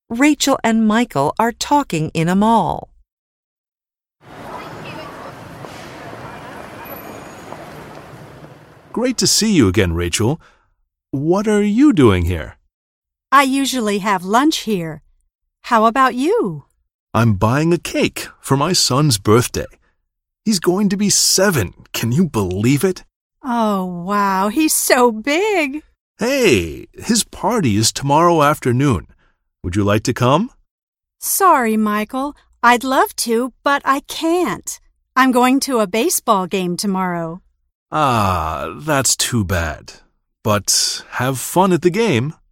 Rachel and Michael are talking in a mall. Great to see you again, Rachel. What are you doing here? I usually have lunch here. How about you? I'm buying a cake for my son's birthday. He's going to be 7. Can you believe it? Oh, wow, he's so big. Hey, his party is tomorrow afternoon. Would you like to come? Sorry, Michael. I'd love to, but I can't. I'm going to a baseball game tomorrow. Ah, that's too bad. But have fun at the game.